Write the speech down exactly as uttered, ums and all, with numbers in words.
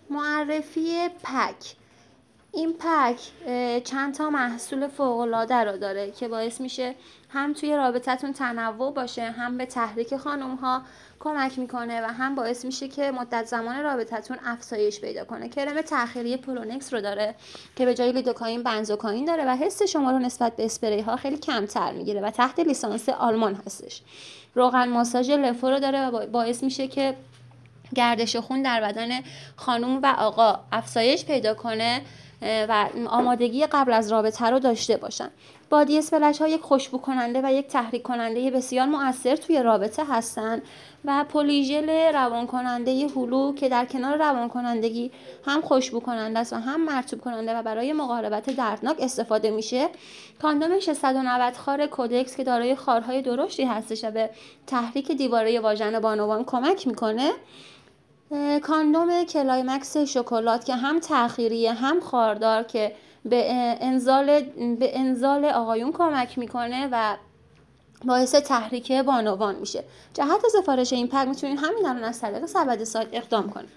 معرفی پک. این پک چند تا محصول فوق‌العاده رو داره که باعث میشه هم توی رابطتون تنوع باشه، هم به تحریک خانم‌ها کمک میکنه و هم باعث میشه که مدت زمان رابطتون افزایش پیدا کنه. کرم تأخیری پولونکس رو داره که به جای لیدوکائین بنزوکائین داره و حس شما رو نسبت به اسپری ها خیلی کمتر میگیره و تحت لیسانس آلمان هستش. روغن ماساژ لفو رو داره و باعث میشه که گردش خون در بدن خانم و آقا افزایش پیدا کنه و آمادگی قبل از رابطه رو داشته باشن. بادی اسپلش ها یک خوشبو کننده و یک تحریک کننده بسیار مؤثر توی رابطه هستن و پلیژل روان کننده هلو که در کنار روان کنندگی هم خوشبو کننده است و هم مرطوب کننده و برای مقاربت دردناک استفاده میشه. کاندوم ششصد و نود خار کودکس که دارای خارهای درشتی هستش و به تحریک دیواره واژن بانوان کمک میکنه. کاندوم کلایمکس شکلات که هم تأخیریه هم خاردار که به انزال به انزال آقایون کمک میکنه و باعث تحریک بانوان میشه. جهت سفارش این پک میتونید همین الان از طریق سبد سایت اقدام کنید.